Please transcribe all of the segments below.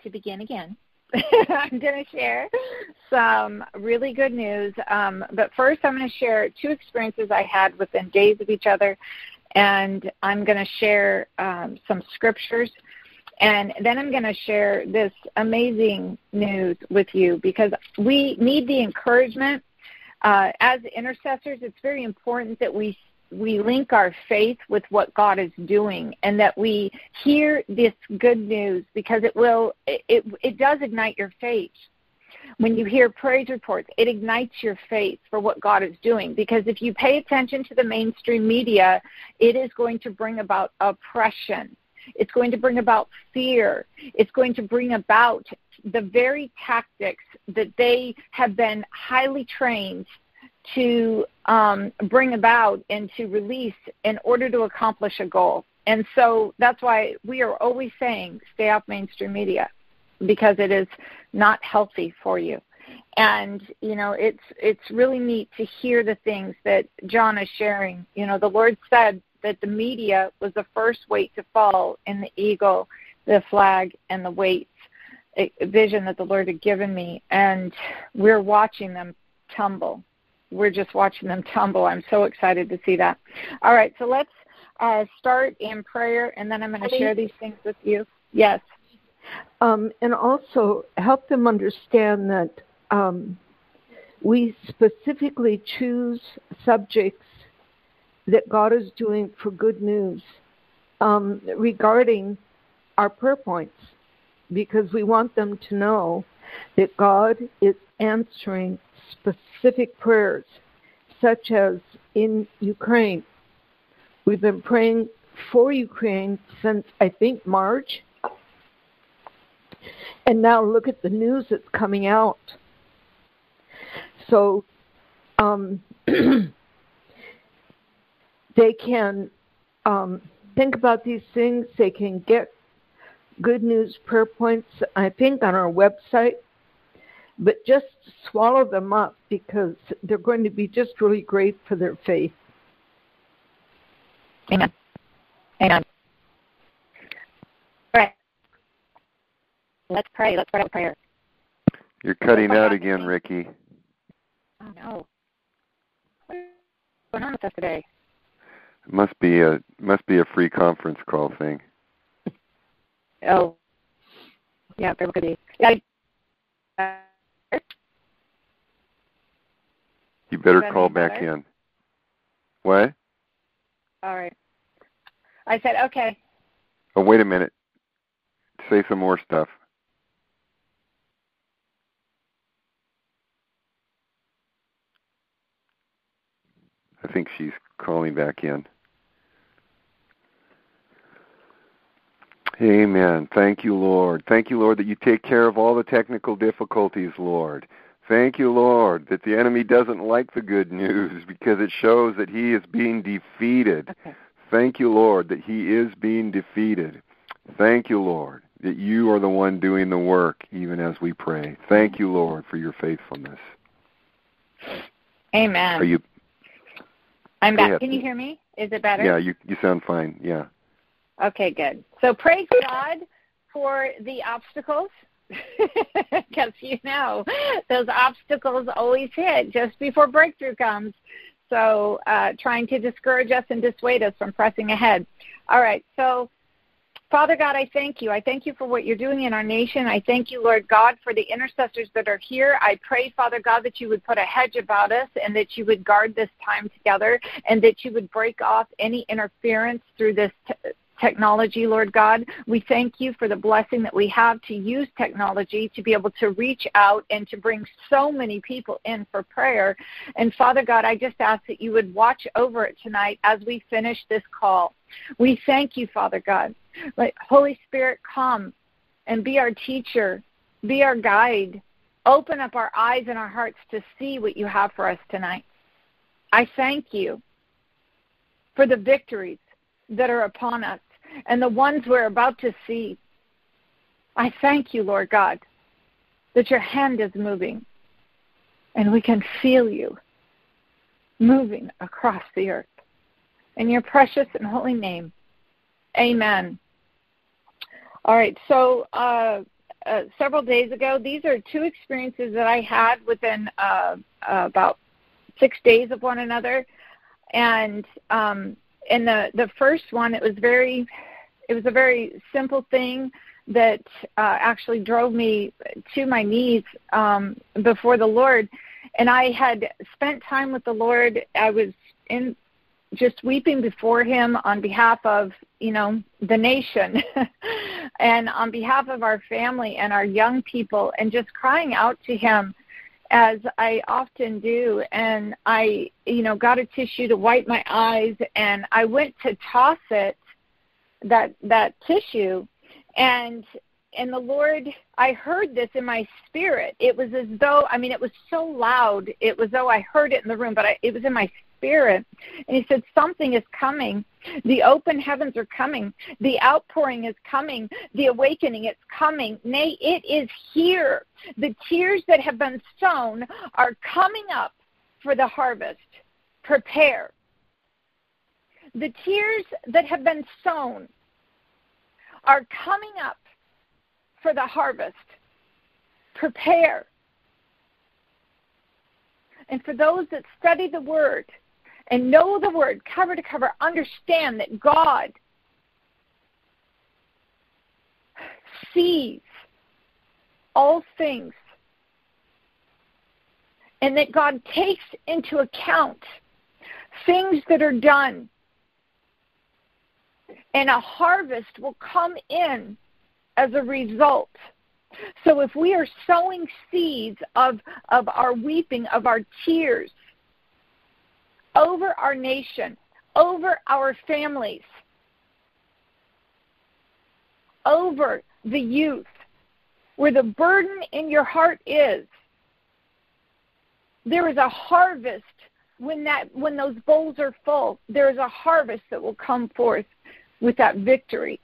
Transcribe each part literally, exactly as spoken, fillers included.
to begin again. I'm going to share some really good news. Um, but first, I'm going to share two experiences I had within days of each other. And I'm going to share um, some scriptures. And then I'm going to share this amazing news with you because we need the encouragement. Uh, as intercessors, it's very important that we we link our faith with what God is doing and that we hear this good news because it will it, it, it does ignite your faith. When you hear praise reports, it ignites your faith for what God is doing because if you pay attention to the mainstream media, it is going to bring about oppression. It's going to bring about fear. It's going to bring about the very tactics that they have been highly trained to um, bring about and to release in order to accomplish a goal. And so that's why we are always saying stay off mainstream media because it is not healthy for you. And, you know, it's it's really neat to hear the things that John is sharing. You know, the Lord said that the media was the first weight to fall in the eagle, the flag, and the weights, a vision that the Lord had given me. And we're watching them tumble. We're just watching them tumble. I'm so excited to see that. All right, so let's uh, start in prayer, and then I'm going to share these things with you. Yes. Um, and also help them understand that um, we specifically choose subjects that God is doing for good news um, regarding our prayer points because we want them to know that God is answering specific prayers, such as in Ukraine. We've been praying for Ukraine since, I think, March. And now look at the news that's coming out. So um, they can um, think about these things. They can get good news prayer points, I think, on our website. But just swallow them up because they're going to be just really great for their faith. Amen. Amen. All right. Let's pray. Let's start out with prayer. You're cutting out again, Ricky. Oh, no. What's going on with us today? It must be a must be a free conference call thing. Oh. Yeah, there could be. Yeah. Uh, You better call back better? in. What? All right. I said, okay. Oh, wait a minute. Say some more stuff. I think she's calling back in. Amen. Thank you, Lord. Thank you, Lord, that you take care of all the technical difficulties, Lord. Thank you, Lord, that the enemy doesn't like the good news because it shows that he is being defeated. Okay. Thank you, Lord, that he is being defeated. Thank you, Lord, that you are the one doing the work even as we pray. Thank you, Lord, for your faithfulness. Amen. Are you? I'm back. Can you hear me? Is it better? Yeah, you you sound fine. Yeah. Okay, good. So praise God for the obstacles. Because, you know, those obstacles always hit just before breakthrough comes. So uh, trying to discourage us and dissuade us from pressing ahead. All right, so Father God, I thank you. I thank you for what you're doing in our nation. I thank you, Lord God, for the intercessors that are here. I pray, Father God, that you would put a hedge about us and that you would guard this time together and that you would break off any interference through this t- technology, Lord God. We thank you for the blessing that we have to use technology to be able to reach out and to bring so many people in for prayer. And Father God, I just ask that you would watch over it tonight as we finish this call. We thank you, Father God. Let Holy Spirit come and be our teacher, be our guide. Open up our eyes and our hearts to see what you have for us tonight. I thank you for the victories that are upon us and the ones we're about to see. I thank you, Lord God, that your hand is moving and we can feel you moving across the earth. In your precious and holy name, amen. All right, so uh, uh, several days ago. These are two experiences that I had within uh, uh, about six days of one another. And um, in the, the first one, it was very, it was a very simple thing that uh, actually drove me to my knees um, before the Lord. And I had spent time with the Lord. I was in just weeping before him on behalf of, you know, the nation and on behalf of our family and our young people, and just crying out to him as I often do. And I, you know, got a tissue to wipe my eyes, and I went to toss it, that that tissue, and and the Lord, I heard this in my spirit. It was as though, I mean, it was so loud. It was though I heard it in the room, but I, it was in my spirit. And he said, something is coming. The open heavens are coming. The outpouring is coming. The awakening is coming. Nay, it is here. The tears that have been sown are coming up for the harvest. Prepare. The tears that have been sown are coming up for the harvest. Prepare. And for those that study the Word and know the Word cover to cover, understand that God sees all things, and that God takes into account things that are done, and a harvest will come in as a result. So if we are sowing seeds of, of our weeping, of our tears over our nation, over our families, over the youth, where the burden in your heart is, there is a harvest when that when those bowls are full. There is a harvest that will come forth with that victory.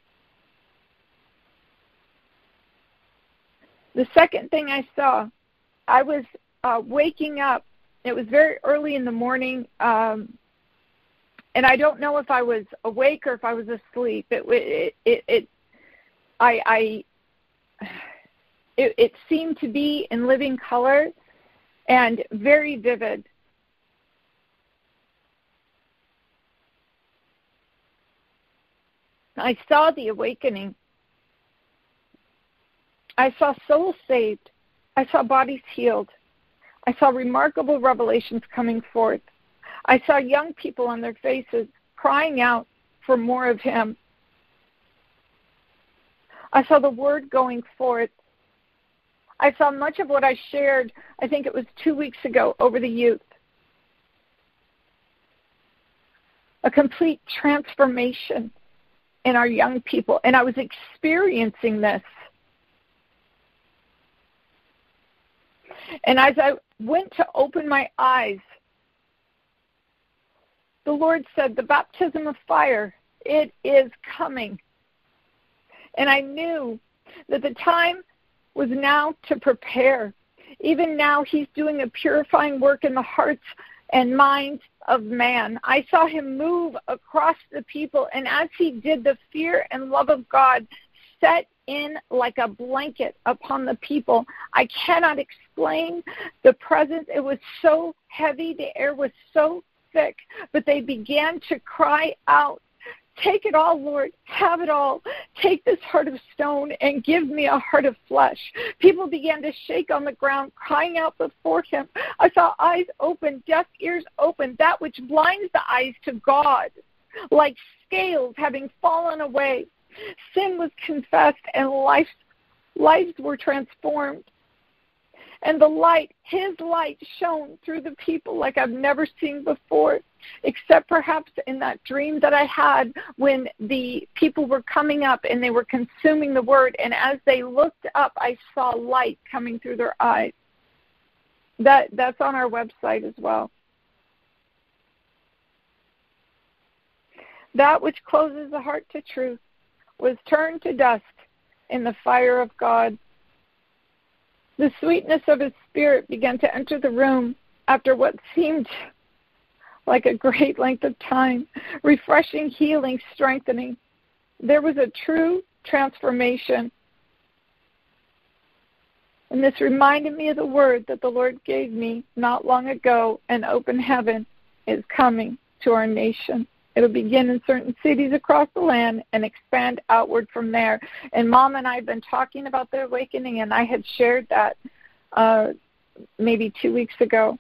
The second thing I saw, I was uh, waking up. It was very early in the morning, um, and I don't know if I was awake or if I was asleep. It it it, it I I it, it seemed to be in living color and very vivid. I saw the awakening. I saw souls saved. I saw bodies healed. I saw remarkable revelations coming forth. I saw young people on their faces crying out for more of him. I saw the word going forth. I saw much of what I shared, I think it was two weeks ago, over the youth. A complete transformation in our young people. And I was experiencing this. And as I went to open my eyes, the Lord said, the baptism of fire, it is coming. And I knew that the time was now to prepare. Even now, he's doing a purifying work in the hearts and minds of man. I saw him move across the people, and as he did, the fear and love of God set in like a blanket upon the people. I cannot explain the presence. It was so heavy. The air was so thick. But they began to cry out, take it all, Lord. Have it all. Take this heart of stone and give me a heart of flesh. People began to shake on the ground, crying out before him. I saw eyes open, deaf ears open, that which blinds the eyes to God, like scales having fallen away. Sin was confessed, and lives, lives were transformed. And the light, his light, shone through the people like I've never seen before, except perhaps in that dream that I had when the people were coming up and they were consuming the word. And as they looked up, I saw light coming through their eyes. That that's on our website as well. That which closes the heart to truth was turned to dust in the fire of God. The sweetness of his spirit began to enter the room after what seemed like a great length of time, refreshing, healing, strengthening. There was a true transformation. And this reminded me of the word that the Lord gave me not long ago, an open heaven is coming to our nation. It'll begin in certain cities across the land and expand outward from there. And Mom and I have been talking about the awakening, and I had shared that uh, maybe two weeks ago.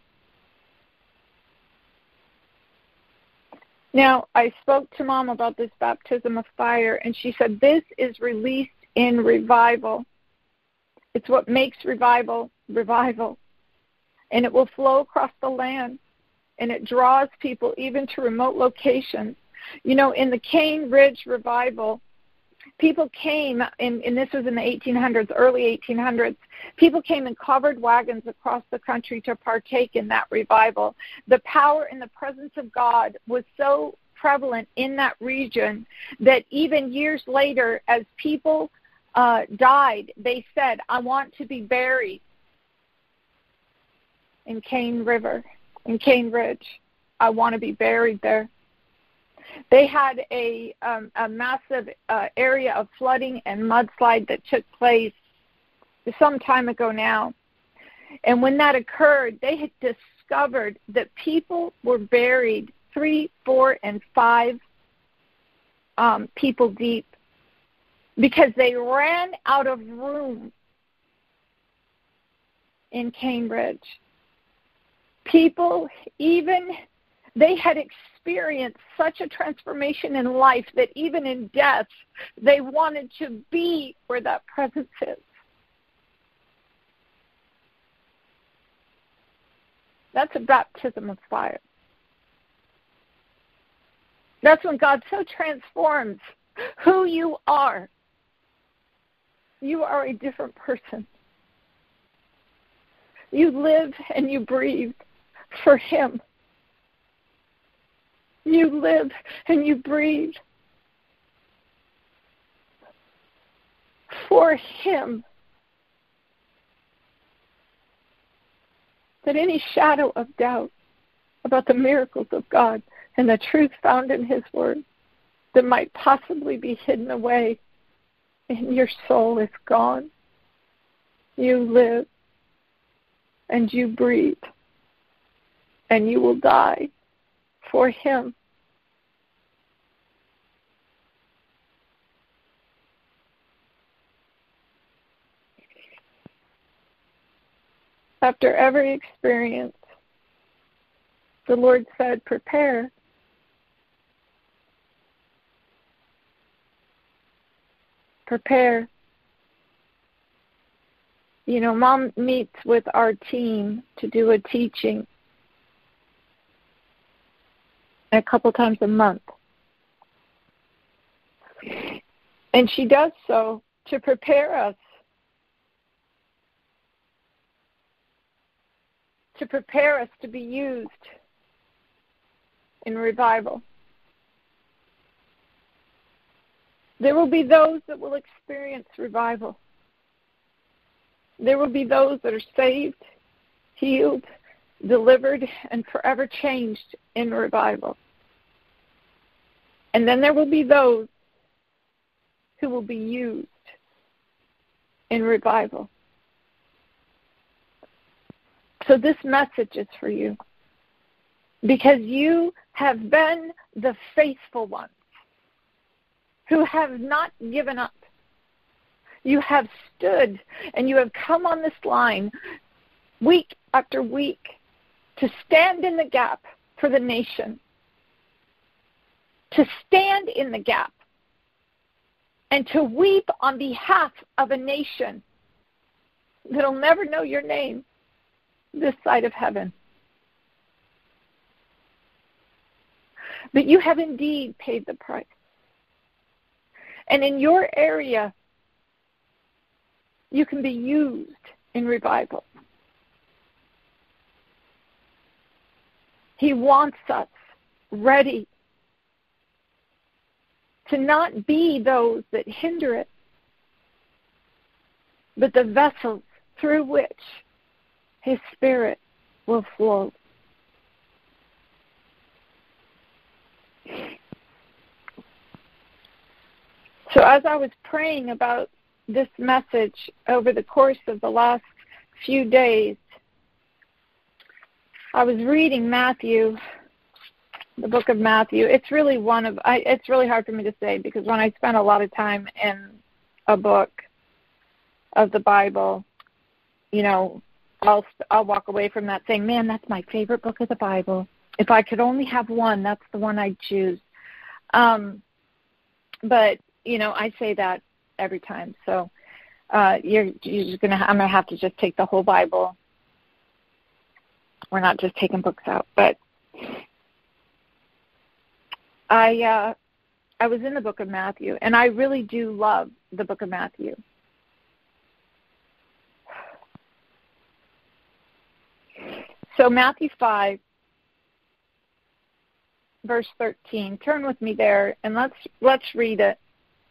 Now, I spoke to Mom about this baptism of fire, and she said this is released in revival. It's what makes revival revival. And it will flow across the land, and it draws people even to remote locations. You know, in the Cane Ridge revival, people came, and, and this was in the eighteen hundreds, early eighteen hundreds, people came in covered wagons across the country to partake in that revival. The power and the presence of God was so prevalent in that region that even years later, as people uh, died, they said, I want to be buried in Cane River, in Cane Ridge. I want to be buried there. They had a, um, a massive uh, area of flooding and mudslide that took place some time ago now. And when that occurred, they had discovered that people were buried three, four, and five um, people deep because they ran out of room in Cane Ridge. People even, they had experienced such a transformation in life that even in death, they wanted to be where that presence is. That's a baptism of fire. That's when God so transforms who you are. You are a different person. You live and you breathe for Him. You live and you breathe for Him. That any shadow of doubt about the miracles of God and the truth found in His Word that might possibly be hidden away in your soul is gone. You live and you breathe and you will die for Him. After every experience, the Lord said, prepare. Prepare. You know, Mom meets with our team to do a teaching a couple times a month. And she does so to prepare us, to prepare us to be used in revival. There will be those that will experience revival. There will be those that are saved, healed, delivered, and forever changed in revival. And then there will be those who will be used in revival. So this message is for you because you have been the faithful ones who have not given up. You have stood and you have come on this line week after week to stand in the gap for the nation, to stand in the gap and to weep on behalf of a nation that will never know your name this side of heaven. But you have indeed paid the price. And in your area, you can be used in revival. He wants us ready to not be those that hinder it, but the vessels through which His Spirit will flow. So as I was praying about this message over the course of the last few days, I was reading Matthew, the book of Matthew. It's really one of, I, it's really hard for me to say because when I spend a lot of time in a book of the Bible, you know, I'll I'll walk away from that saying, man, that's my favorite book of the Bible. If I could only have one, that's the one I'd choose. Um, but, you know, I say that every time. So uh, you're, you're just gonna, I'm going to have to just take the whole Bible. We're not just taking books out. But I uh, I was in the book of Matthew, and I really do love the book of Matthew. So Matthew five, verse thirteen. Turn with me there, and let's let's read it.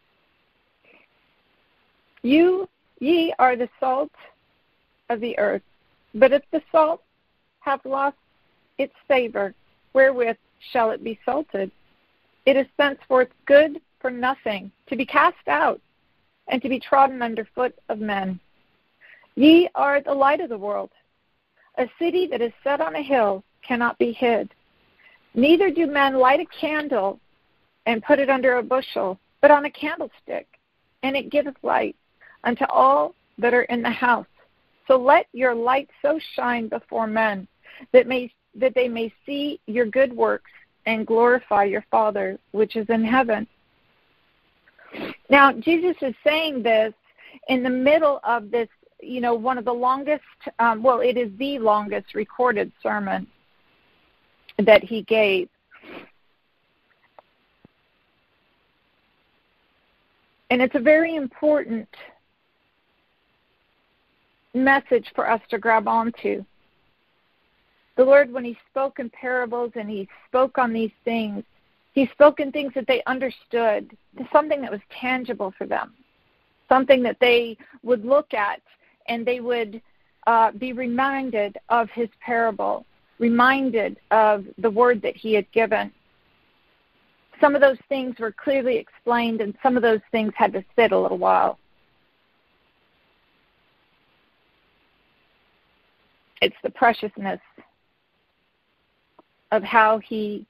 You, ye are the salt of the earth, but if the salt have lost its savor, wherewith shall it be salted? It is thenceforth good for nothing, to be cast out, and to be trodden under foot of men. Ye are the light of the world. A city that is set on a hill cannot be hid. Neither do men light a candle and put it under a bushel, but on a candlestick, and it giveth light unto all that are in the house. So let your light so shine before men that may that they may see your good works and glorify your Father which is in heaven. Now, Jesus is saying this in the middle of this, you know, one of the longest, um, well, it is the longest recorded sermon that he gave. And it's a very important message for us to grab onto. The Lord, when he spoke in parables and he spoke on these things, he spoke in things that they understood, something that was tangible for them, something that they would look at and they would uh, be reminded of his parable, reminded of the word that he had given. Some of those things were clearly explained, and some of those things had to sit a little while. It's the preciousness of how he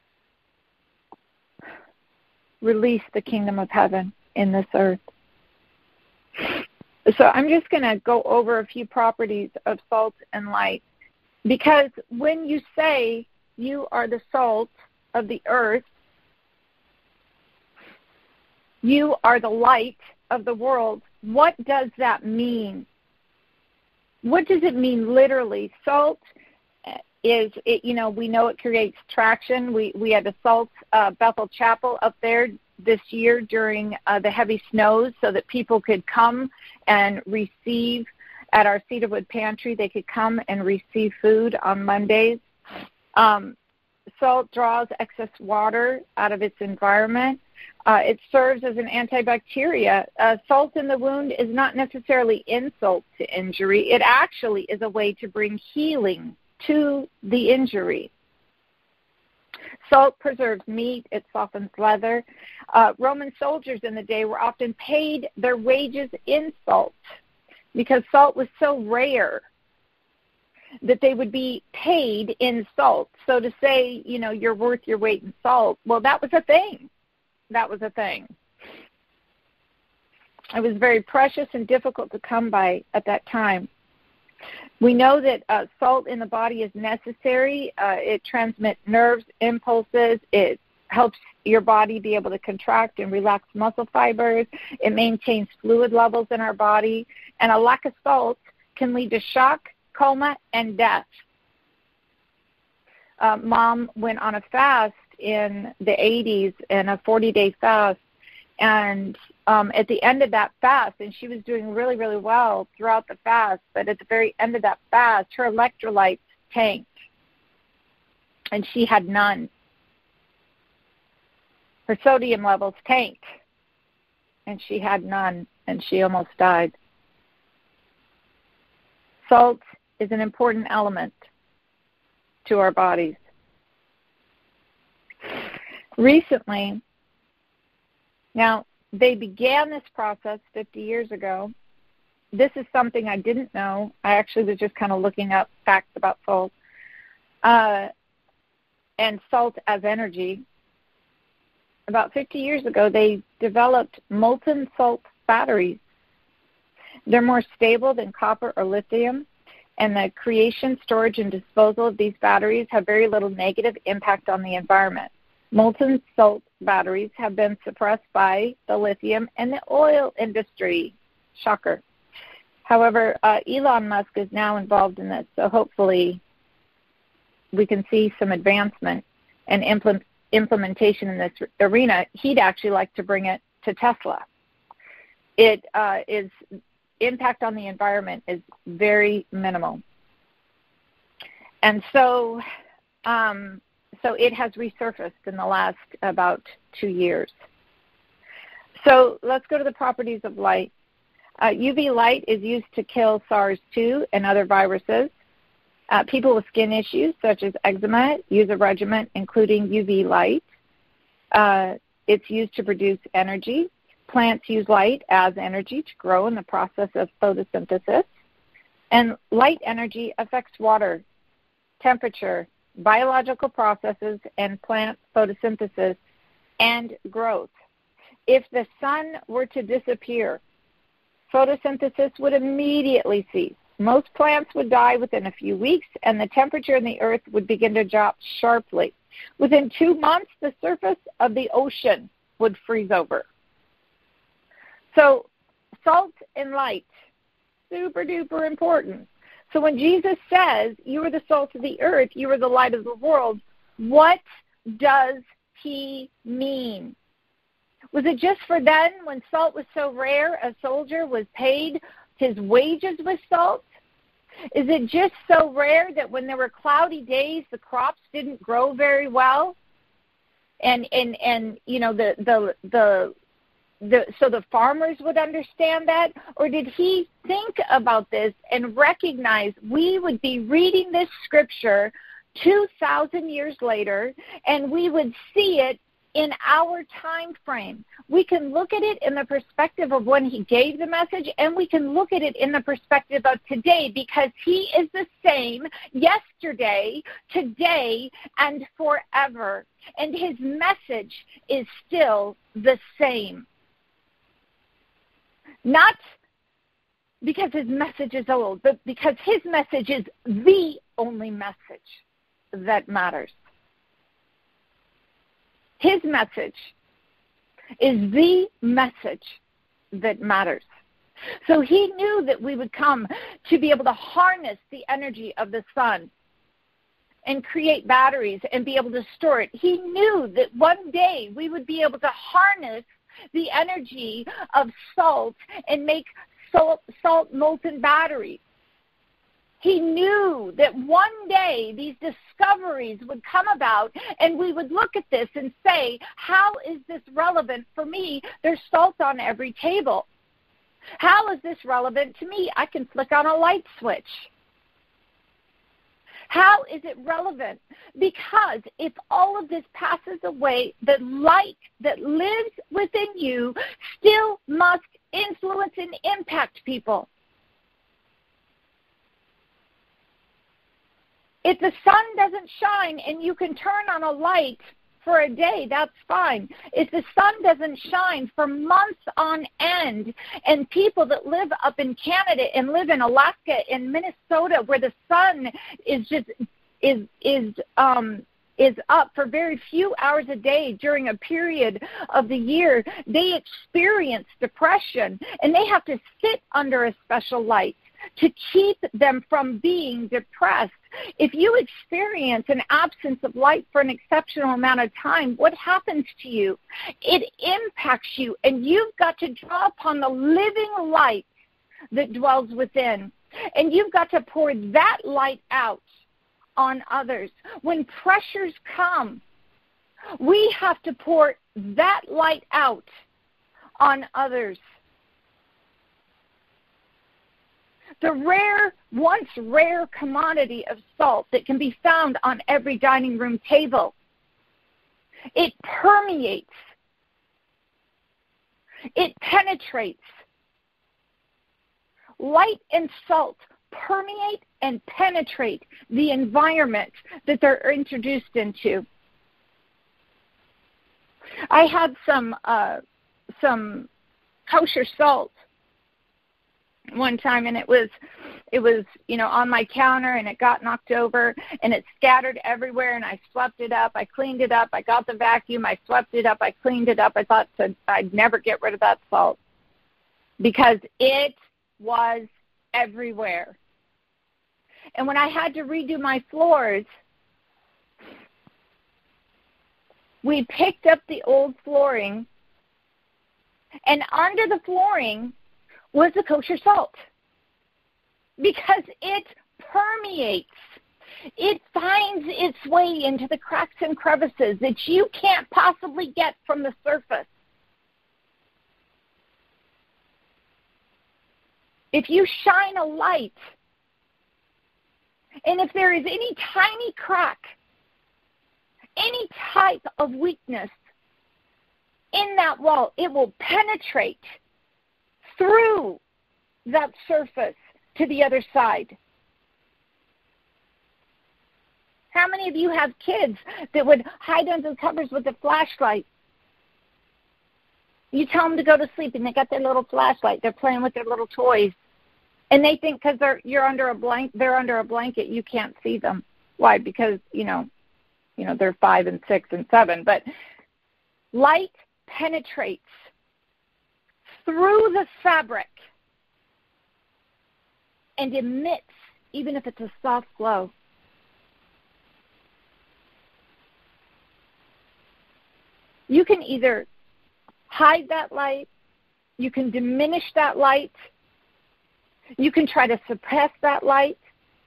released the kingdom of heaven in this earth. So I'm just going to go over a few properties of salt and light, because when you say you are the salt of the earth, you are the light of the world, what does that mean? What does it mean literally? Salt is, it, you know, we know it creates traction. We we had a salt uh, Bethel Chapel up there this year during uh, the heavy snows so that people could come and receive at our Cedarwood Pantry. They could come and receive food on Mondays. Um, salt draws excess water out of its environment. Uh, it serves as an antibacteria. Uh, salt in the wound is not necessarily insult to injury. It actually is a way to bring healing to the injury. Salt preserves meat. It softens leather. Uh, Roman soldiers in the day were often paid their wages in salt because salt was so rare that they would be paid in salt. So to say, you know, you're worth your weight in salt, well, that was a thing. That was a thing. It was very precious and difficult to come by at that time. We know that uh, salt in the body is necessary. Uh, it transmits nerves, impulses. It helps your body be able to contract and relax muscle fibers. It maintains fluid levels in our body. And a lack of salt can lead to shock, coma, and death. Uh, Mom went on a fast in the eighties, and a forty-day fast. And um, at the end of that fast, and she was doing really, really well throughout the fast, but at the very end of that fast, her electrolytes tanked, and she had none. Her sodium levels tanked, and she had none, and she almost died. Salt is an important element to our bodies. Recently, now, they began this process fifty years ago, this is something I didn't know. I actually was just kind of looking up facts about salt uh, and salt as energy. About fifty years ago, they developed molten salt batteries. They're more stable than copper or lithium, and the creation, storage, and disposal of these batteries have very little negative impact on the environment. Molten salt batteries have been suppressed by the lithium and the oil industry. Shocker. However, uh, Elon Musk is now involved in this, so hopefully we can see some advancement and implement, implementation in this arena. He'd actually like to bring it to Tesla. It uh, is impact on the environment is very minimal, and so um, so it has resurfaced in the last about two years. So let's go to the properties of light. Uh, U V light is used to kill SARS two and other viruses. Uh, people with skin issues such as eczema use a regimen including U V light. Uh, it's used to produce energy. Plants use light as energy to grow in the process of photosynthesis. And light energy affects water, temperature, biological processes, and plant photosynthesis and growth. If the sun were to disappear, photosynthesis would immediately cease. Most plants would die within a few weeks, and the temperature in the earth would begin to drop sharply. Within two months, the surface of the ocean would freeze over. So salt and light, super duper important. So when Jesus says, you are the salt of the earth, you are the light of the world, what does he mean? Was it just for then when salt was so rare, a soldier was paid his wages with salt? Is it just so rare that when there were cloudy days, the crops didn't grow very well? And, and, and you know, the, the, the, The, so the farmers would understand that? Or did he think about this and recognize we would be reading this scripture two thousand years later and we would see it in our time frame? We can look at it in the perspective of when he gave the message, and we can look at it in the perspective of today, because he is the same yesterday, today, and forever. And his message is still the same. Not because his message is old, but because his message is the only message that matters. His message is the message that matters. So he knew that we would come to be able to harness the energy of the sun and create batteries and be able to store it. He knew that one day we would be able to harness the energy of salt and make salt, salt molten batteries. He knew that one day these discoveries would come about, and we would look at this and say, how is this relevant for me? There's salt on every table. How is this relevant to me? I can flick on a light switch. How is it relevant? Because if all of this passes away, the light that lives within you still must influence and impact people. If the sun doesn't shine and you can turn on a light for a day, that's fine. If the sun doesn't shine for months on end, and people that live up in Canada and live in Alaska and Minnesota, where the sun is just is is um is up for very few hours a day during a period of the year, they experience depression, and they have to sit under a special light to keep them from being depressed. If you experience an absence of light for an exceptional amount of time, what happens to you? It impacts you, and you've got to draw upon the living light that dwells within, and you've got to pour that light out on others. When pressures come, we have to pour that light out on others. The rare, once rare commodity of salt that can be found on every dining room table, it permeates, it penetrates. light and salt permeate and penetrate the environment that they're introduced into. I had some uh, some kosher salt one time, and it was it was you know on my counter, and it got knocked over, and it scattered everywhere, and I swept it up. I cleaned it up. I got the vacuum. I swept it up. I cleaned it up. I thought to, I'd never get rid of that salt because it was everywhere. And when I had to redo my floors, we picked up the old flooring, and under the flooring was the kosher salt because it permeates. It finds its way into the cracks and crevices that you can't possibly get from the surface. If you shine a light, and if there is any tiny crack, any type of weakness in that wall, it will penetrate through that surface to the other side. How many of you have kids that would hide under the covers with a flashlight? You tell them to go to sleep, and they got their little flashlight. They're playing with their little toys. And they think because they're you're under a blank, they're under a blanket, you can't see them. Why? Because you know, you know they're five and six and seven. But light penetrates through the fabric and emits, even if it's a soft glow. You can either hide that light, you can diminish that light. You can try to suppress that light.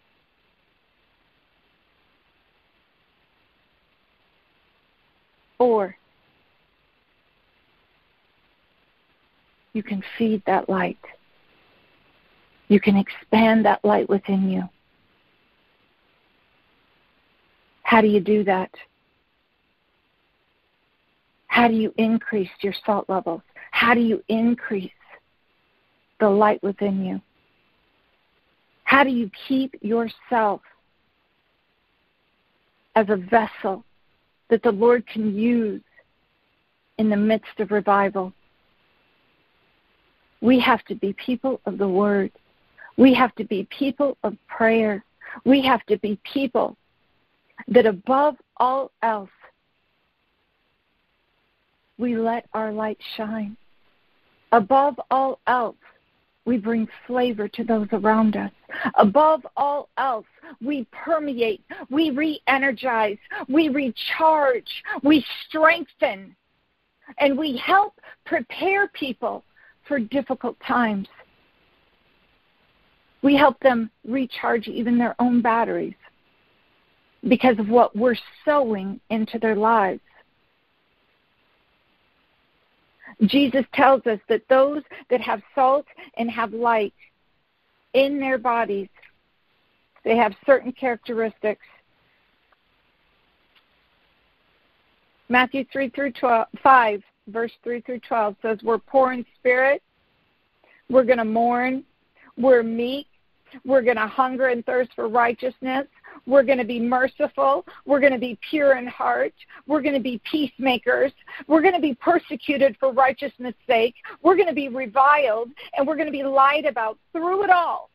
Or you can feed that light. You can expand that light within you. How do you do that? How do you increase your salt levels? How do you increase the light within you? How do you keep yourself as a vessel that the Lord can use in the midst of revival? We have to be people of the Word. We have to be people of prayer. We have to be people that above all else, we let our light shine. Above all else, we bring flavor to those around us. Above all else, we permeate, we re-energize, we recharge, we strengthen, and we help prepare people for difficult times. We help them recharge even their own batteries because of what we're sowing into their lives. Jesus tells us that those that have salt and have light in their bodies, they have certain characteristics. Matthew three through twelve, five, verse three through twelve says, we're poor in spirit, we're going to mourn, we're meek, we're going to hunger and thirst for righteousness, we're going to be merciful, we're going to be pure in heart, we're going to be peacemakers, we're going to be persecuted for righteousness' sake, we're going to be reviled, and we're going to be lied about through it all.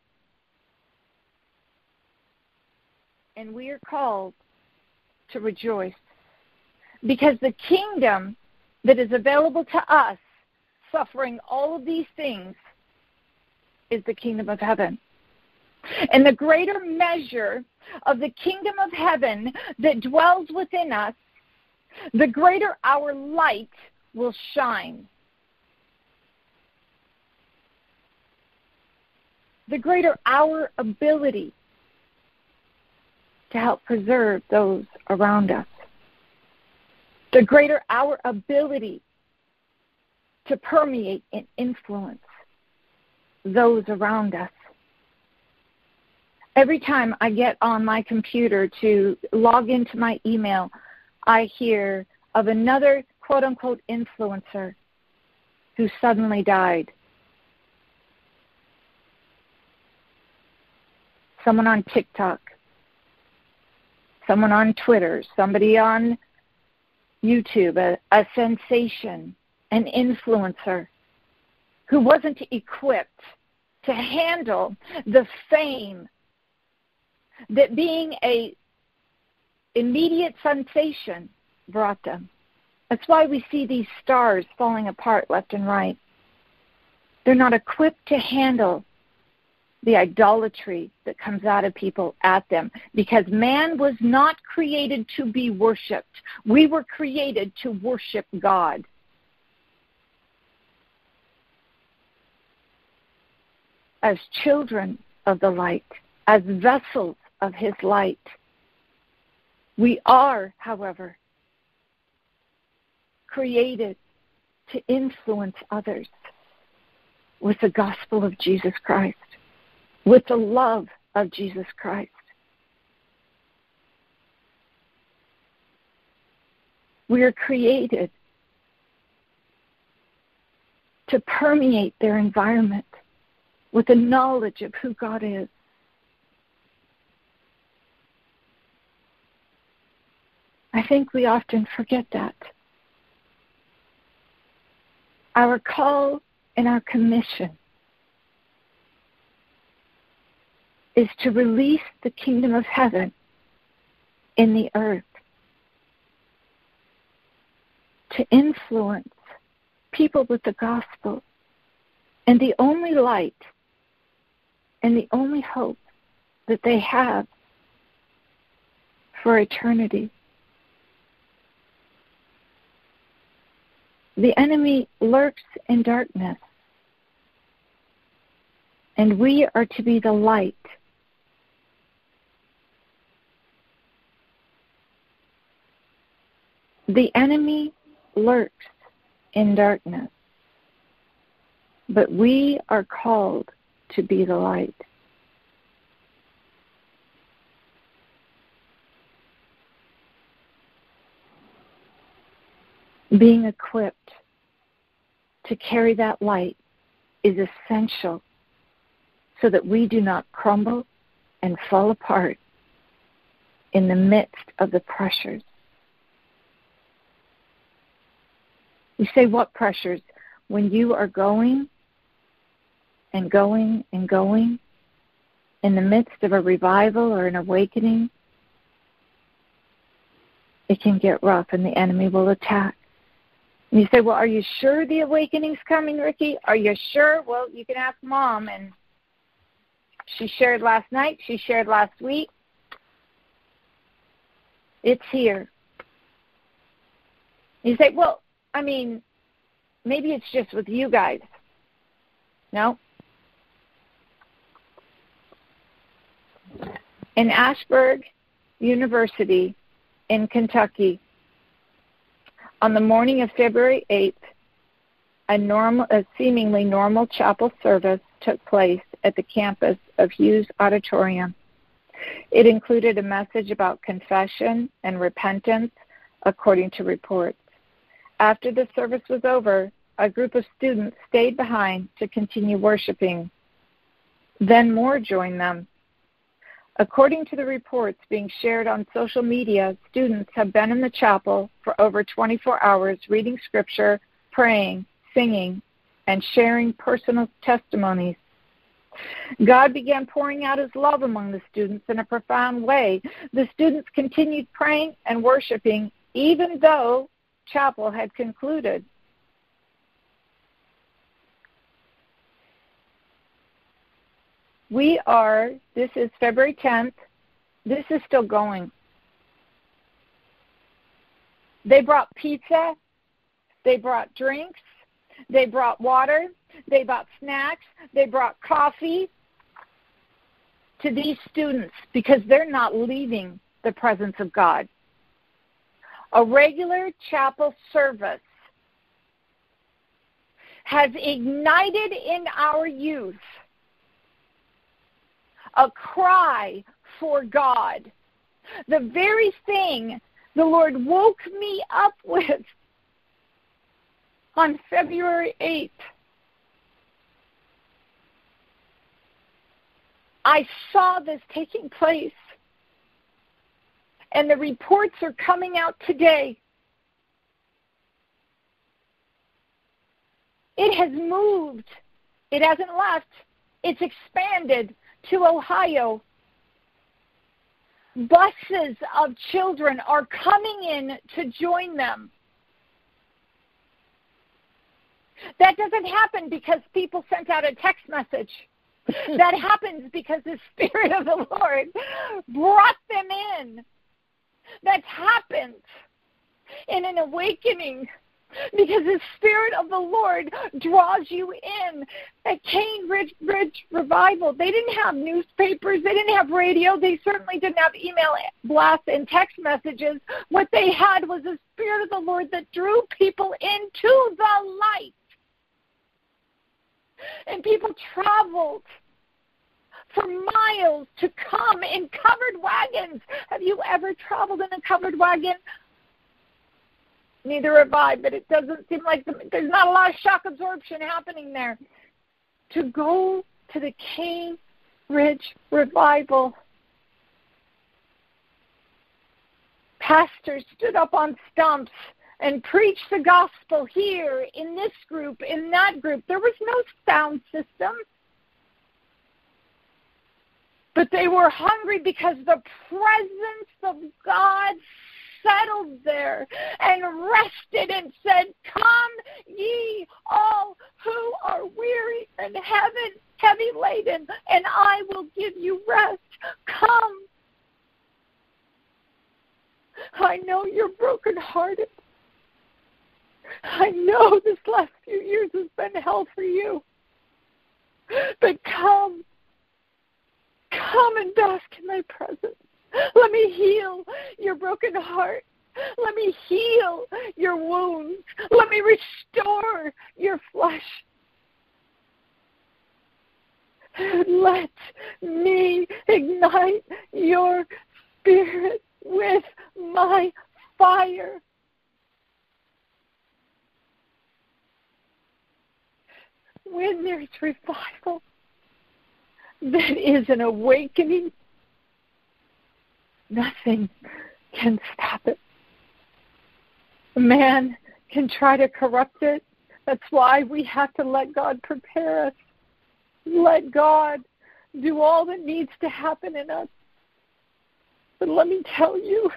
And we are called to rejoice because the kingdom that is available to us, suffering all of these things, is the kingdom of heaven. And the greater measure of the kingdom of heaven that dwells within us, the greater our light will shine. The greater our ability to help preserve those around us. The greater our ability to permeate and influence those around us. Every time I get on my computer to log into my email, I hear of another quote-unquote influencer who suddenly died. someone on TikTok, someone on Twitter, somebody on YouTube, a, a sensation, an influencer who wasn't equipped to handle the fame that being a immediate sensation brought them. That's why we see these stars falling apart left and right. They're not equipped to handle the idolatry that comes out of people at them, because man was not created to be worshipped. We were created to worship God. As children of the light, as vessels of his light. We are, however, created to influence others with the gospel of Jesus Christ, with the love of Jesus Christ. We are created to permeate their environment with the knowledge of who God is. I think we often forget that. Our call and our commission is to release the kingdom of heaven in the earth, to influence people with the gospel, and the only light and the only hope that they have for eternity. The enemy lurks in darkness, and we are to be the light. The enemy lurks in darkness, but we are called to be the light. Being equipped to carry that light is essential so that we do not crumble and fall apart in the midst of the pressures. You say, what pressures? When you are going and going and going in the midst of a revival or an awakening, it can get rough and the enemy will attack. And you say, well, are you sure the awakening's coming, Ricky? Are you sure? Well, you can ask Mom, and she shared last night. She shared last week. It's here. You say, well, I mean, maybe it's just with you guys. No. In Ashburn University in Kentucky, on the morning of February eighth, a, normal, a seemingly normal chapel service took place at the campus of Hughes Auditorium. It included a message about confession and repentance, according to reports. After the service was over, a group of students stayed behind to continue worshiping. Then more joined them. According to the reports being shared on social media, students have been in the chapel for over twenty-four hours reading scripture, praying, singing, and sharing personal testimonies. God began pouring out his love among the students in a profound way. The students continued praying and worshiping even though chapel had concluded. We are, this is February tenth, this is still going. They brought pizza, they brought drinks, they brought water, they brought snacks, they brought coffee to these students because they're not leaving the presence of God. A regular chapel service has ignited in our youth a cry for God. The very thing the Lord woke me up with on February eighth. I saw this taking place. And the reports are coming out today. It has moved. It hasn't left. It's expanded to Ohio. Buses of children are coming in to join them. That doesn't happen because people sent out a text message. That happens because the Spirit of the Lord brought them in. That's happened in an awakening because the Spirit of the Lord draws you in. At Cane Ridge, Ridge Revival, they didn't have newspapers, they didn't have radio, they certainly didn't have email blasts and text messages. What they had was the Spirit of the Lord that drew people into the light. And people traveled for miles to come in covered wagons. Have you ever traveled in a covered wagon? Neither have I, but it doesn't seem like the, there's not a lot of shock absorption happening there. To go to the Cane Ridge Revival, pastors stood up on stumps and preached the gospel here, in this group, in that group. There was no sound system. But they were hungry because the presence of God settled there and rested and said, "Come ye all who are weary and heavy, heavy laden, and I will give you rest. Come. I know you're brokenhearted. I know this last few years has been hell for you. But come. Come and bask in my presence. Let me heal your broken heart. Let me heal your wounds. Let me restore your flesh. Let me ignite your spirit with my fire. When there's revival, that is an awakening, nothing can stop it. Man can try to corrupt it. That's why we have to let God prepare us. Let God do all that needs to happen in us. But let me tell you,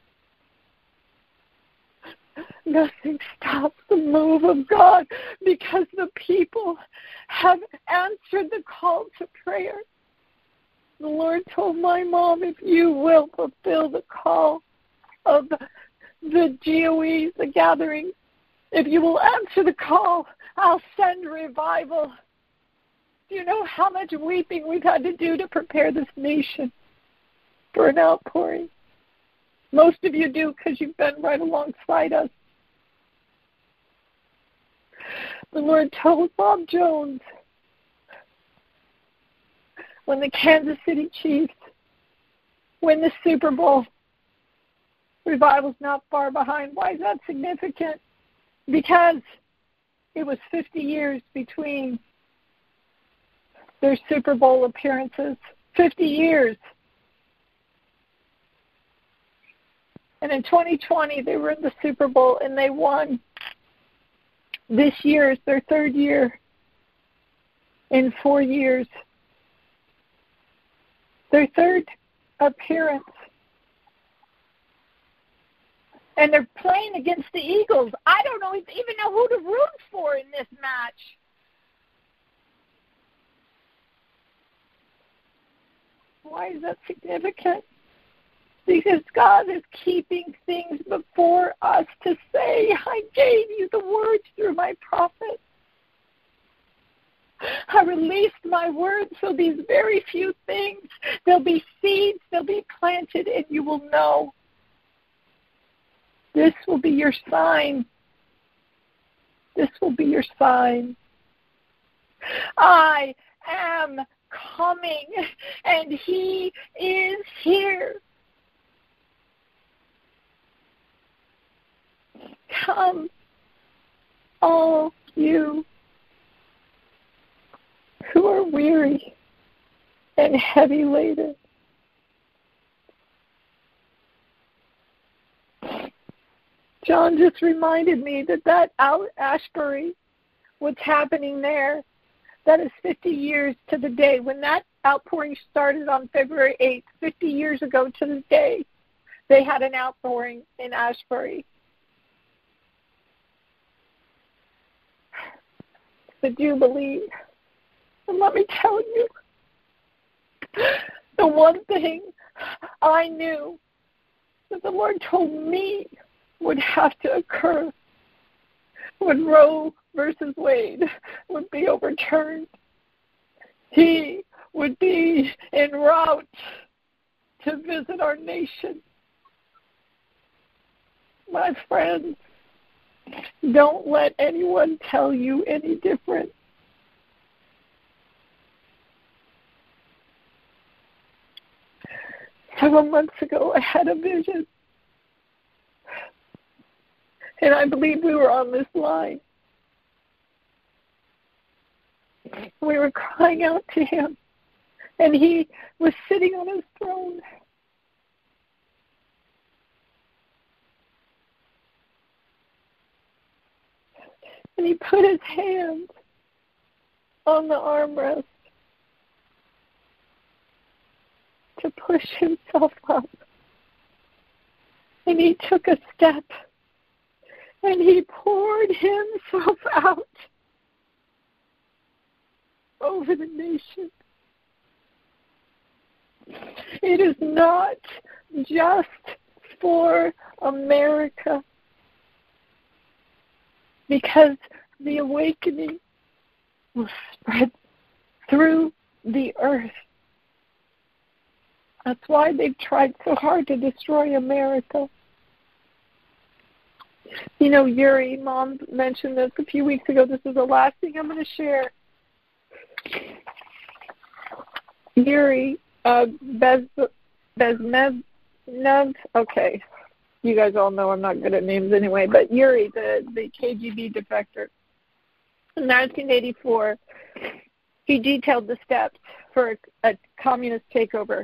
nothing stops the move of God because the people have answered the call to prayer. The Lord told my mom, if you will fulfill the call of the G O Es, the gathering, if you will answer the call, I'll send revival. Do you know how much weeping we've had to do to prepare this nation for an outpouring? Most of you do because you've been right alongside us. The Lord told Bob Jones when the Kansas City Chiefs win the Super Bowl, revival's not far behind. Why is that significant? Because it was fifty years between their Super Bowl appearances. fifty years. And in twenty twenty, they were in the Super Bowl and they won. This year is their third year in four years. Their third appearance. And they're playing against the Eagles. I don't know even know who to root for in this match. Why is that significant? Because God is keeping things before us to say, I gave you the words through my prophet. I released my words, so these very few things, there'll be seeds, they'll be planted, and you will know. This will be your sign. This will be your sign. I am coming, and he is here. Come, all you who are weary and heavy laden. John just reminded me that that out Ashbury, what's happening there, that is fifty years to the day. When that outpouring started on February eighth, fifty years ago to the day, they had an outpouring in Ashbury. The Jubilee. And let me tell you, the one thing I knew that the Lord told me would have to occur when Roe versus Wade would be overturned. He would be en route to visit our nation. My friends, don't let anyone tell you any different. Several months ago, I had a vision. And I believe we were on this line. We were crying out to him. And he was sitting on his throne. And he put his hand on the armrest to push himself up. And he took a step. And he poured himself out over the nation. It is not just for America, because the awakening will spread through the earth. That's why they've tried so hard to destroy America. You know, Yuri, Mom mentioned this a few weeks ago. This is the last thing I'm going to share. Yuri uh, Bez, Bezmev, okay. You guys all know I'm not good at names anyway, but Yuri, the, the K G B defector, in nineteen eighty-four, he detailed the steps for a, a communist takeover.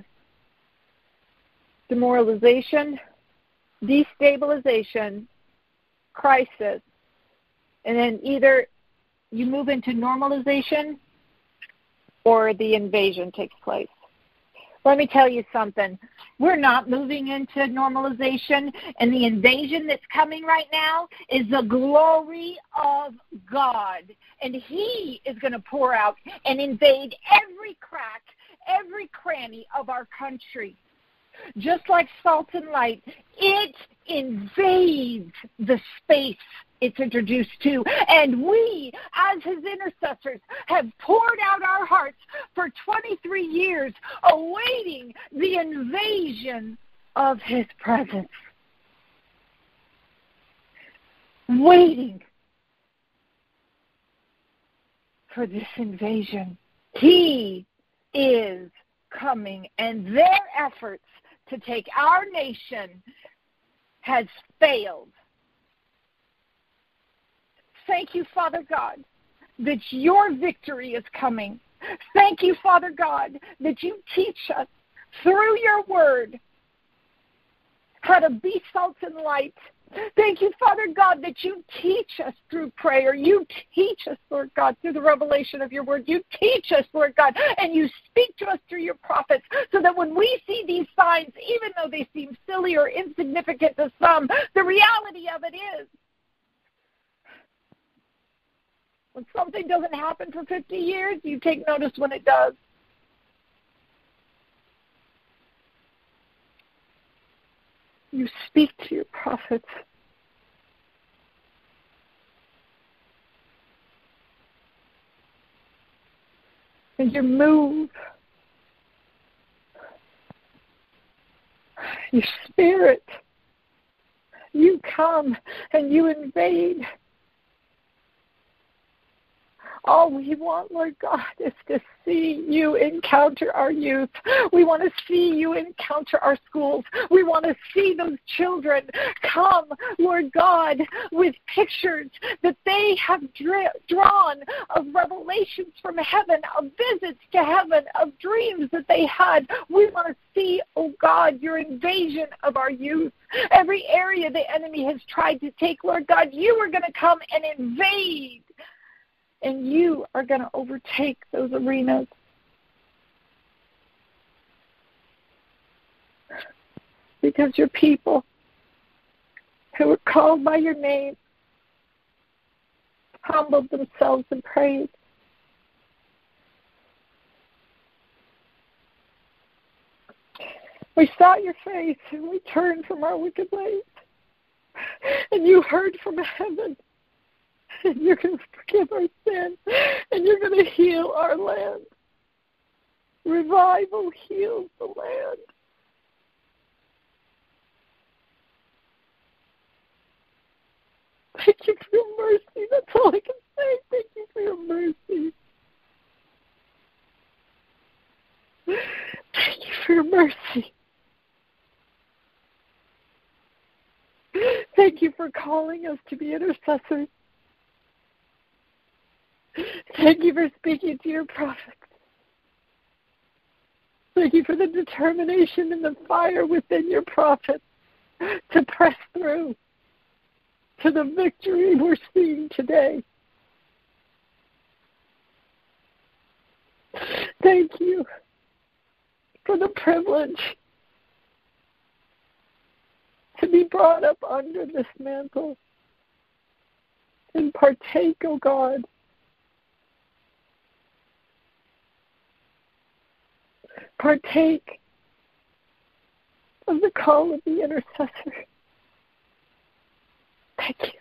Demoralization, destabilization, crisis, and then either you move into normalization or the invasion takes place. Let me tell you something. We're not moving into normalization, and the invasion that's coming right now is the glory of God. And he is going to pour out and invade every crack, every cranny of our country. Just like salt and light, it invades the space it's introduced to. And we, as his intercessors, have poured out our hearts for twenty-three years, awaiting the invasion of his presence. Waiting for this invasion. He is coming, and their efforts to take our nation has failed. Thank you, Father God, that your victory is coming. Thank you, Father God, that you teach us through your word how to be salt and light. Thank you, Father God, that you teach us through prayer. You teach us, Lord God, through the revelation of your word. You teach us, Lord God, and you speak to us through your prophets, so that when we see these signs, even though they seem silly or insignificant to some, the reality of it is, when something doesn't happen for fifty years, you take notice when it does. You speak to your prophets. And you move. Your spirit. You come and you invade. All we want, Lord God, is to see you encounter our youth. We want to see you encounter our schools. We want to see those children come, Lord God, with pictures that they have dra- drawn of revelations from heaven, of visits to heaven, of dreams that they had. We want to see, oh God, your invasion of our youth. Every area the enemy has tried to take, Lord God, you are going to come and invade. And you are going to overtake those arenas. Because your people who were called by your name humbled themselves and prayed. We sought your face and we turned from our wicked ways. And you heard from heaven. And you're going to forgive our sin. And you're going to heal our land. Revival heals the land. Thank you for your mercy. That's all I can say. Thank you for your mercy. Thank you for your mercy. Thank you for calling us to be intercessors. Thank you for speaking to your prophets. Thank you for the determination and the fire within your prophets to press through to the victory we're seeing today. Thank you for the privilege to be brought up under this mantle and partake, oh God. Partake of the call of the intercessor. Thank you.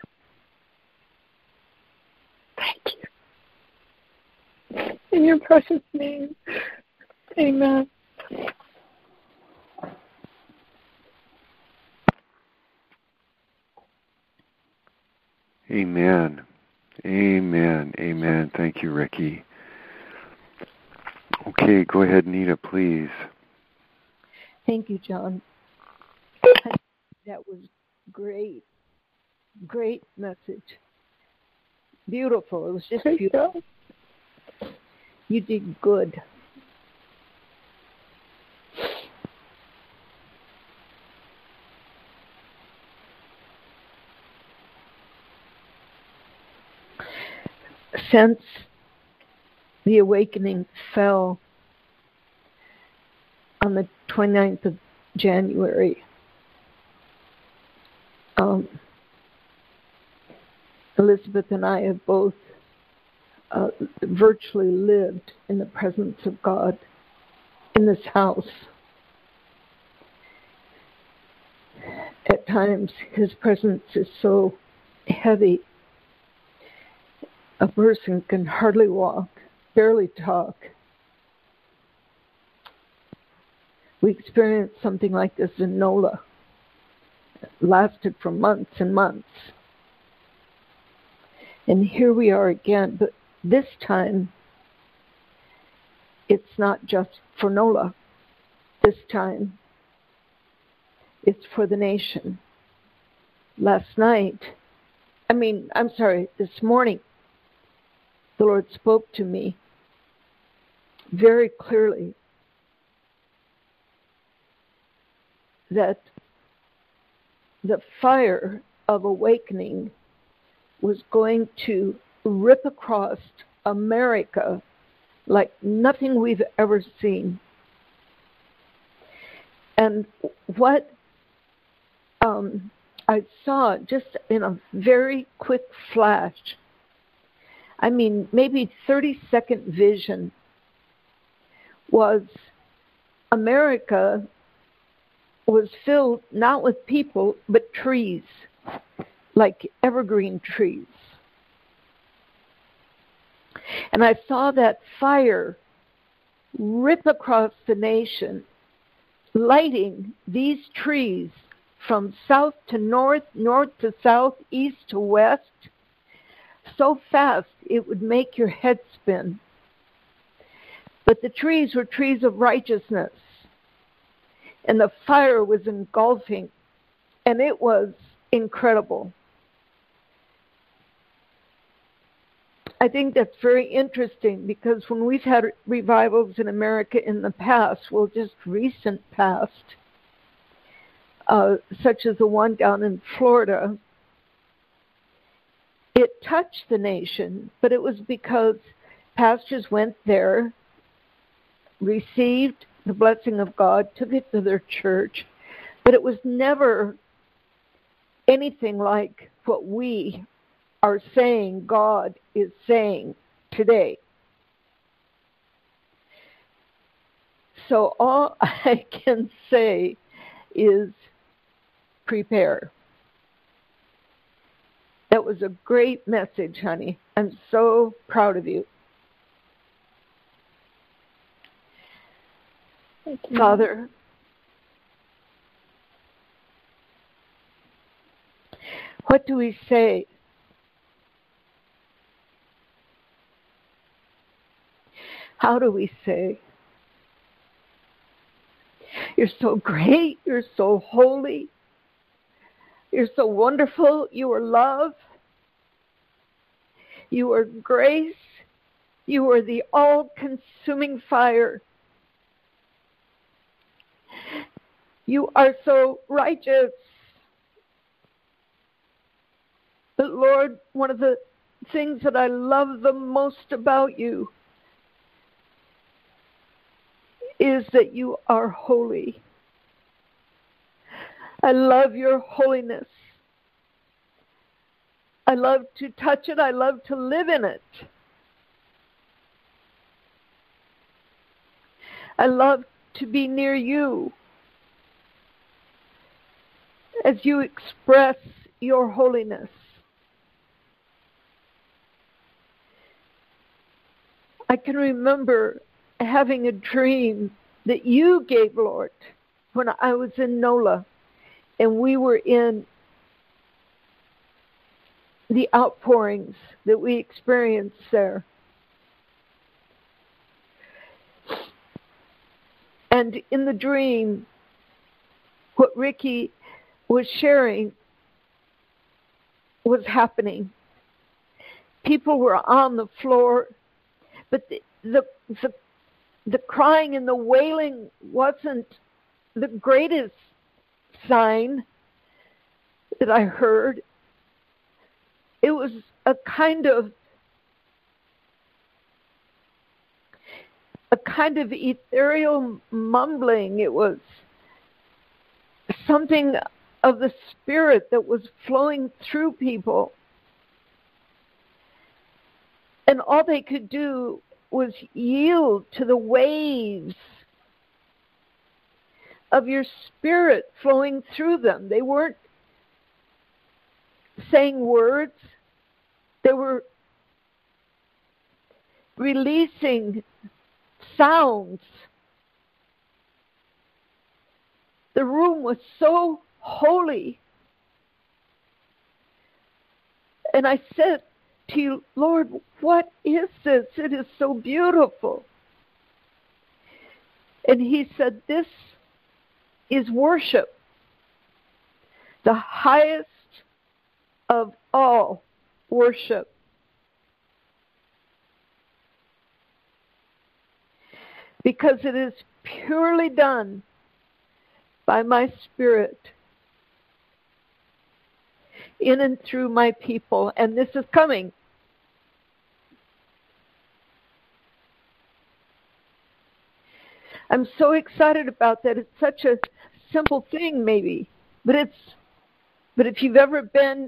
Thank you. In your precious name, amen. Amen. Amen. Amen. Thank you, Ricky. Okay, go ahead, Nita, please. Thank you, John. That was great. Great message. Beautiful. It was just beautiful. You did good. Since the awakening fell on the twenty-ninth of January, um, Elizabeth and I have both uh, virtually lived in the presence of God in this house. At times, His presence is so heavy, a person can hardly walk, barely talk. We experienced something like this in NOLA. It lasted for months and months. And here we are again, but this time it's not just for NOLA. This time it's for the nation. Last night, I mean, I'm sorry, this morning, the Lord spoke to me very clearly that the fire of awakening was going to rip across America like nothing we've ever seen. And what um, I saw just in a very quick flash, I mean, maybe thirty-second vision, was America was filled not with people, but trees, like evergreen trees. And I saw that fire rip across the nation, lighting these trees from south to north, north to south, east to west, so fast it would make your head spin. But the trees were trees of righteousness, and the fire was engulfing, and it was incredible. I think that's very interesting, because when we've had revivals in America in the past, well, just recent past, uh, such as the one down in Florida, it touched the nation, but it was because pastors went there, received the blessing of God, took it to their church, but it was never anything like what we are saying God is saying today. So all I can say is prepare. That was a great message, honey. I'm so proud of you. Thank you. Father, what do we say? How do we say? You're so great. You're so holy. You're so wonderful. You are love. You are grace. You are the all-consuming fire. You are so righteous. But Lord, one of the things that I love the most about you is that you are holy. I love your holiness. I love to touch it. I love to live in it. I love to be near you as you express your holiness. I can remember having a dream that you gave, Lord, when I was in NOLA, and we were in the outpourings that we experienced there. And in the dream, what Ricky was sharing was happening. People were on the floor, but the, the, the The crying and the wailing wasn't the greatest sign that I heard. It was a kind of a kind of ethereal mumbling. It was something of the Spirit that was flowing through people. And all they could do was yield to the waves of your Spirit flowing through them. They weren't saying words. They were releasing sounds. The room was so holy. And I said to you, Lord, what is this? It is so beautiful. And he said, this is worship, the highest of all worship. Because it is purely done by my Spirit in and through my people, and this is coming. I'm so excited about that. It's such a simple thing, maybe, but it's but if you've ever been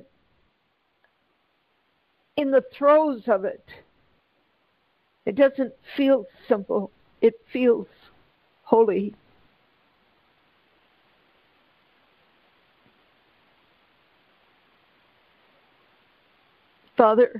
in the throes of it, it doesn't feel simple. It feels holy. Father,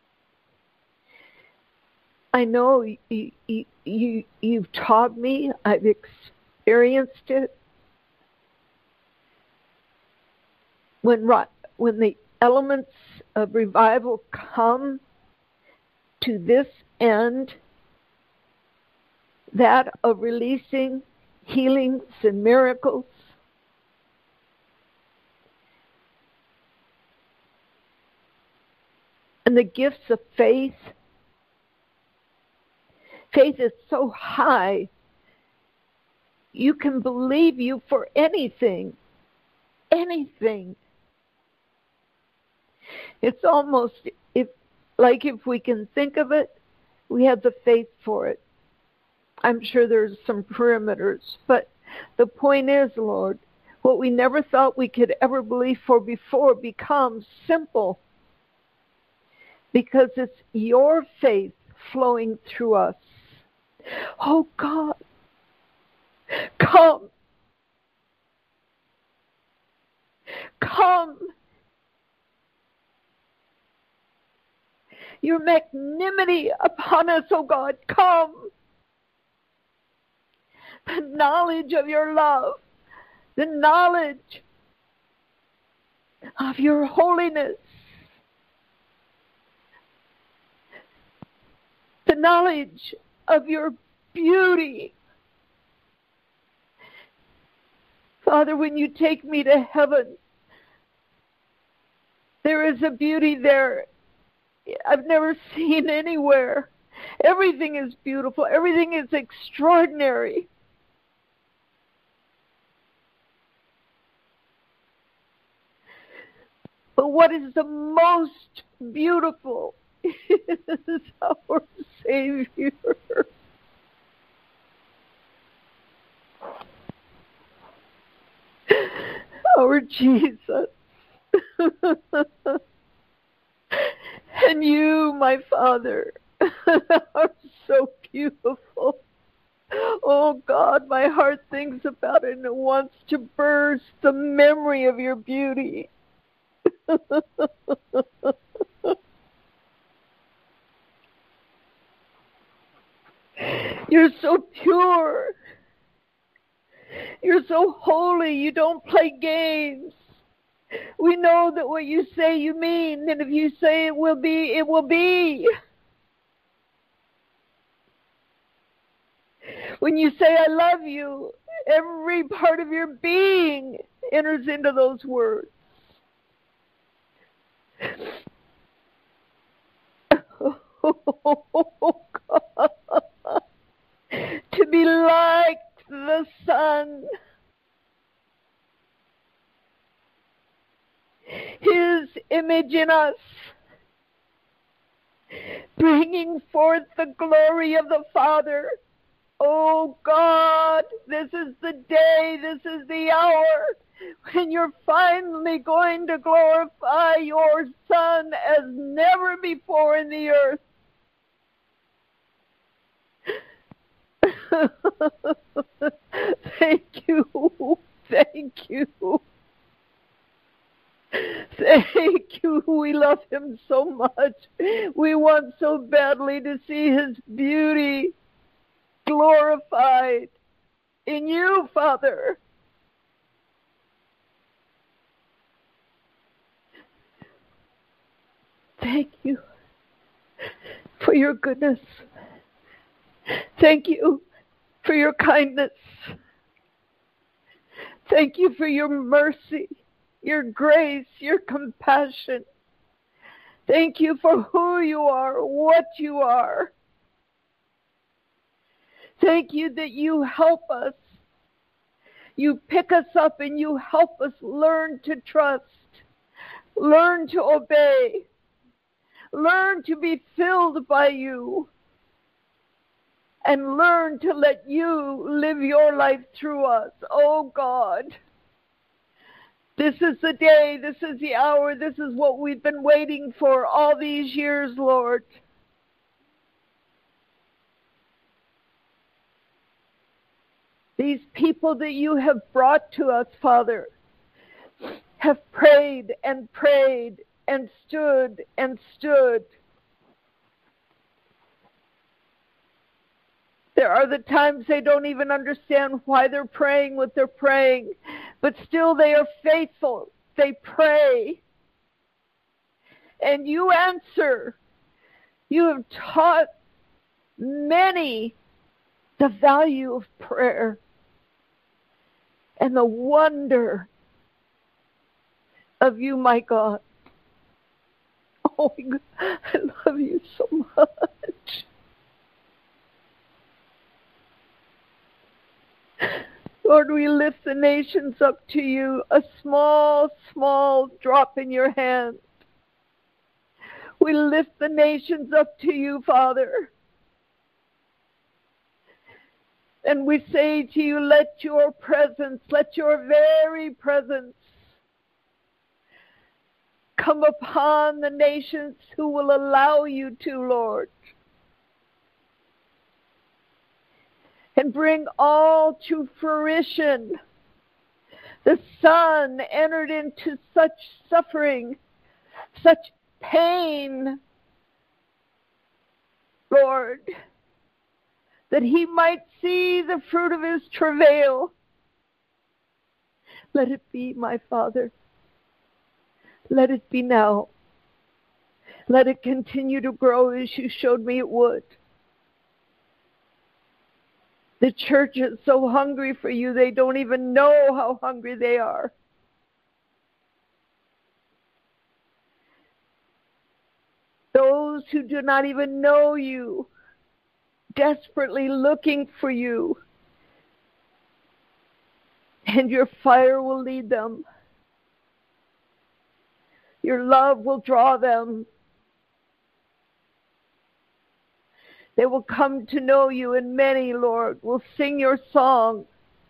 I know you, you, you, you've taught me. I've experienced it. When, when the elements of revival come to this end, that of releasing healings and miracles. And the gifts of faith. Faith is so high, you can believe you for anything. Anything. It's almost if, like if we can think of it, we have the faith for it. I'm sure there's some perimeters, but the point is, Lord, what we never thought we could ever believe for before becomes simple because it's your faith flowing through us. Oh God, come. Come. Your magnanimity upon us, oh God, come. The knowledge of your love, the knowledge of your holiness, the knowledge of your beauty. Father, when you take me to heaven, there is a beauty there I've never seen anywhere. Everything is beautiful. Everything is extraordinary. But what is the most beautiful is our Savior. Our Jesus. And you, my Father, are so beautiful. Oh God, my heart thinks about it and it wants to burst the memory of your beauty. You're so pure. You're so holy. You don't play games. We know that what you say you mean, and if you say it will be, it will be. When you say I love you, every part of your being enters into those words. Oh, God. To be like the Son. His image in us, bringing forth the glory of the Father. Oh God, this is the day, this is the hour when you're finally going to glorify your Son as never before in the earth. Thank you, thank you. Thank you. We love him so much. We want so badly to see his beauty glorified in you, Father. Thank you for your goodness. Thank you for your kindness. Thank you for your mercy, your grace, your compassion. Thank you for who you are, what you are. Thank you that you help us. You pick us up and you help us learn to trust, learn to obey, learn to be filled by you, and learn to let you live your life through us. Oh God. This is the day, this is the hour, this is what we've been waiting for all these years, Lord. These people that you have brought to us, Father, have prayed and prayed and stood and stood. There are the times they don't even understand why they're praying what they're praying, but still they are faithful. They pray. and you answer. You have taught many the value of prayer and the wonder of you, my God. Oh, my God, I love you so much. Lord, we lift the nations up to you, a small, small drop in your hand. We lift the nations up to you, Father. And we say to you, let your presence, let your very presence come upon the nations who will allow you to, Lord. And bring all to fruition. The Son entered into such suffering, such pain, Lord, that he might see the fruit of his travail. Let it be, my Father. Let it be now. Let it continue to grow as you showed me it would. The church is so hungry for you, they don't even know how hungry they are. Those who do not even know you, desperately looking for you. And your fire will lead them. Your love will draw them. They will come to know you, and many, Lord, will sing your song.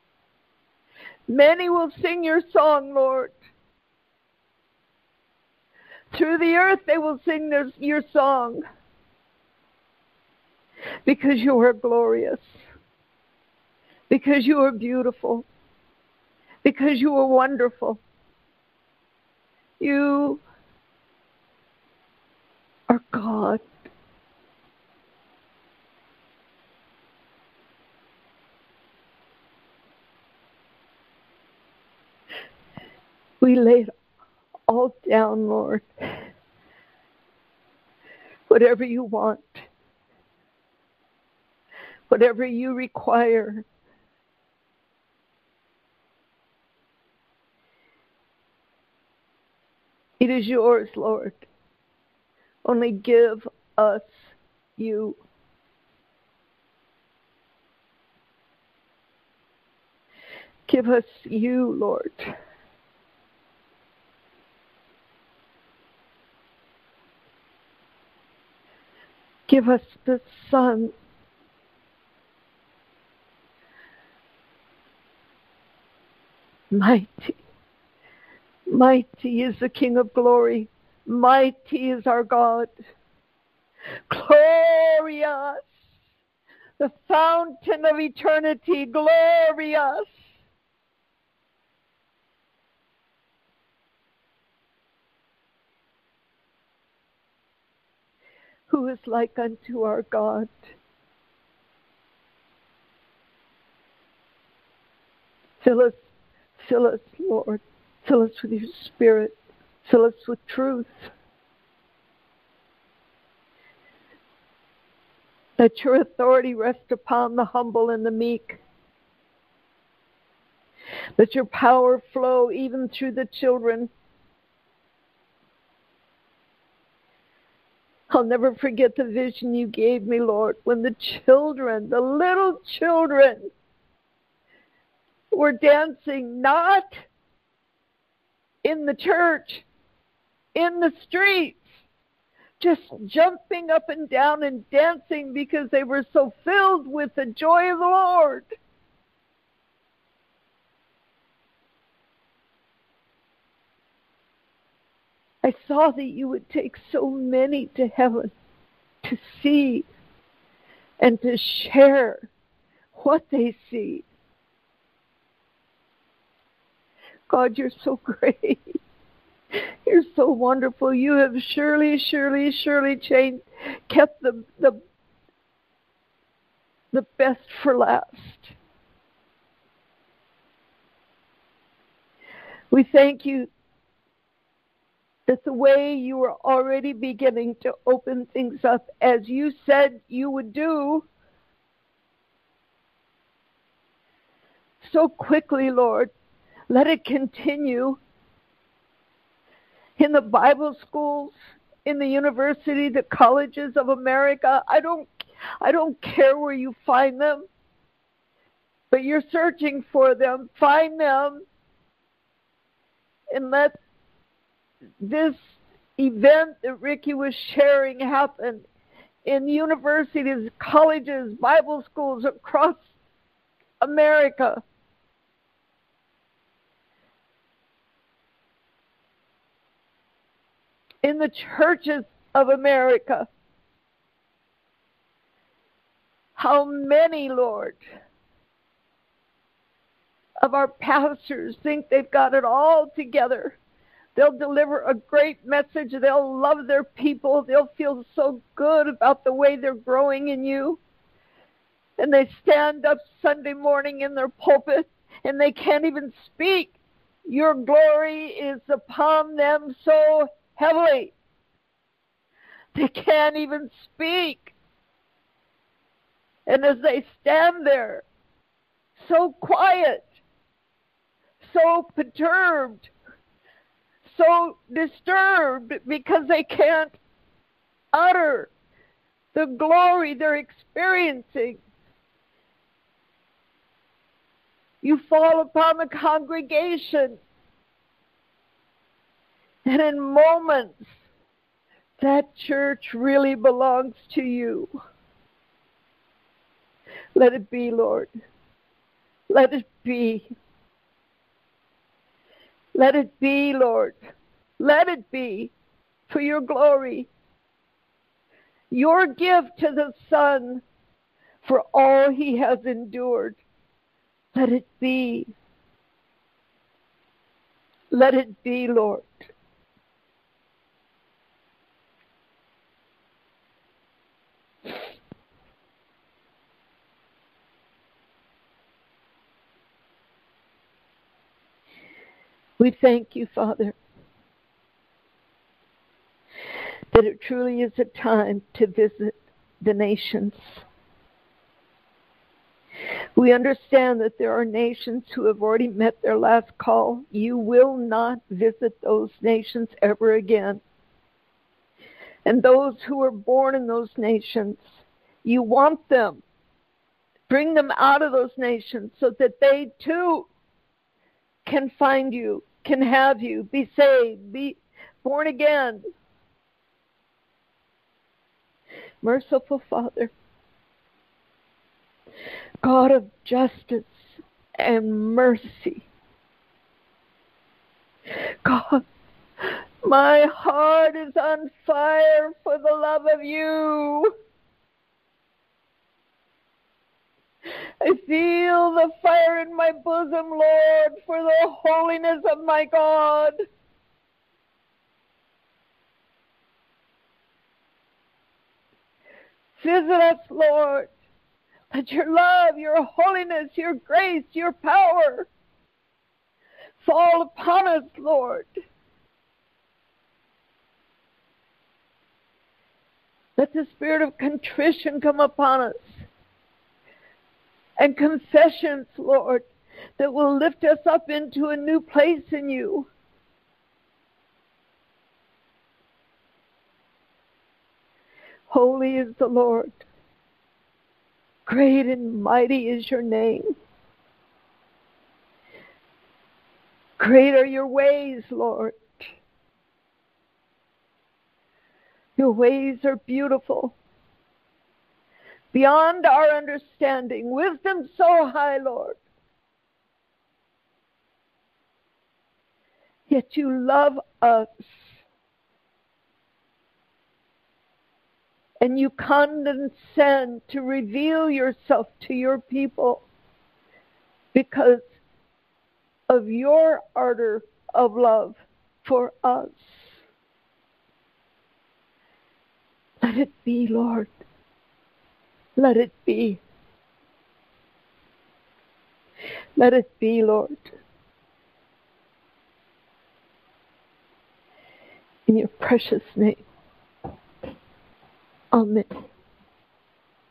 Many will sing your song, Lord. Through the earth they will sing their, your song. Because you are glorious. Because you are beautiful. Because you are wonderful. You are God. We lay it all down, Lord. Whatever you want. Whatever you require. It is yours, Lord. Only give us you. Give us you, Lord. Give us the Son. Mighty, mighty is the King of glory. Mighty is our God. Glorious, the fountain of eternity. Glorious. Who is like unto our God? Fill us, fill us, Lord. Fill us with your Spirit. Fill us with truth. Let your authority rest upon the humble and the meek. Let your power flow even through the children. I'll never forget the vision you gave me, Lord, when the children, the little children, were dancing, not in the church, in the streets, just jumping up and down and dancing because they were so filled with the joy of the Lord. I saw that you would take so many to heaven to see and to share what they see. God, you're so great. You're so wonderful. You have surely, surely, surely changed, kept the, the, the best for last. We thank you that the way you were already beginning to open things up as you said you would do, so quickly, Lord, let it continue in the Bible schools, in the university, the colleges of America. I don't, I don't care where you find them, but you're searching for them. Find them and let this event that Ricky was sharing happen in universities, colleges, Bible schools across America. In the churches of America. How many, Lord, of our pastors think they've got it all together? They'll deliver a great message. They'll love their people. They'll feel so good about the way they're growing in you. And they stand up Sunday morning in their pulpit and they can't even speak. Your glory is upon them so heavily. They can't even speak. And as they stand there, so quiet, so perturbed, so disturbed because they can't utter the glory they're experiencing, you fall upon the congregation. And in moments, that church really belongs to you. Let it be, Lord. Let it be. Let it be, Lord. Let it be for your glory. Your gift to the Son for all he has endured. Let it be. Let it be, Lord. We thank you, Father, that it truly is a time to visit the nations. We understand that there are nations who have already met their last call. You will not visit those nations ever again. And those who are born in those nations, you want them. Bring them out of those nations so that they too can find you, can have you, be saved, be born again. Merciful Father, God of justice and mercy, God, my heart is on fire for the love of you. I feel the fire in my bosom, Lord, for the holiness of my God. Visit us, Lord. Let your love, your holiness, your grace, your power fall upon us, Lord. Let the spirit of contrition come upon us. And confessions, Lord, that will lift us up into a new place in you. Holy is the Lord. Great and mighty is your name. Great are your ways, Lord. Your ways are beautiful, beyond our understanding. Wisdom so high, Lord. Yet you love us. And you condescend to reveal yourself to your people because of your ardor of love for us. Let it be, Lord. Let it be. Let it be, Lord. precious name. Amen.